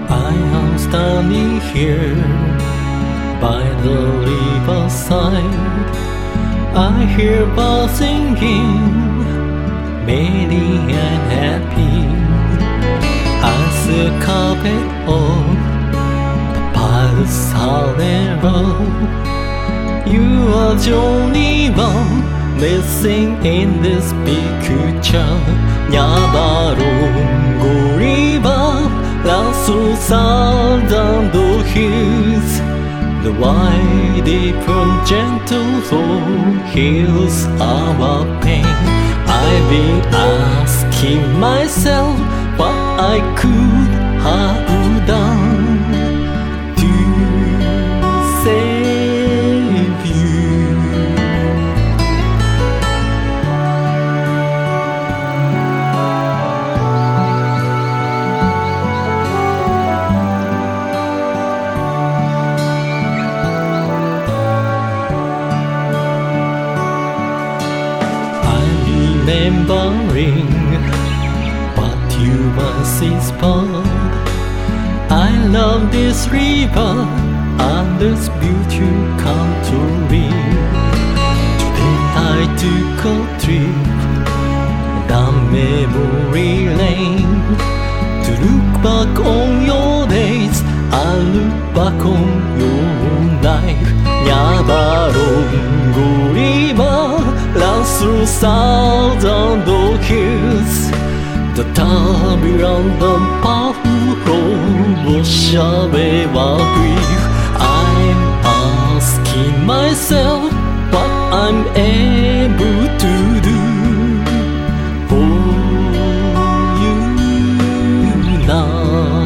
I am standing here by the riverside. I hear birds singing, merry and happy, as the carpet of papyrus however. You are the only one missing in this picture. Nyabarongo River runs through southern hills. The wide, deep and gentle flow heals our pain. I've been asking myself what I could have done to save you. Remembering what you once inspired. I love this river and this beautiful country. Today I took a trip down memory lane to look back on your days and look back on your life. Nyabarongo River runs through southern hills. The turbulent and powerful flow wash away our grief. I'm asking myself what I'm able to do for you now.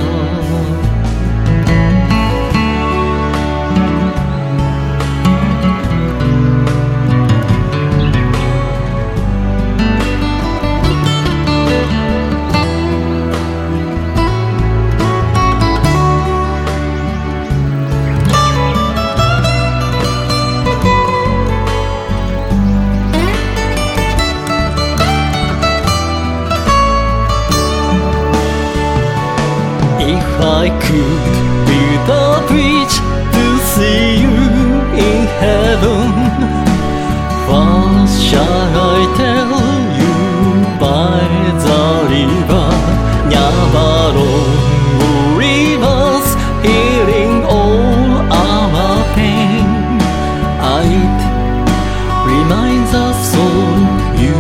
If I could build a bridge to see you in heaven, what shall I tell you by the river? Nyabarongo River's healing all our pain. It reminds us of you.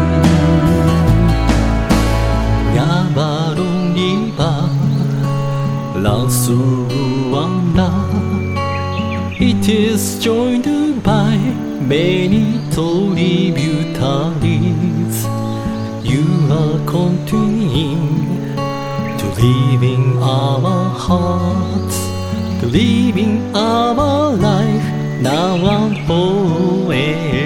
Nyabarongo River runs through Rwanda. It is joined by many tributaries. You are continuing to live in our hearts, to live in our life now and forever.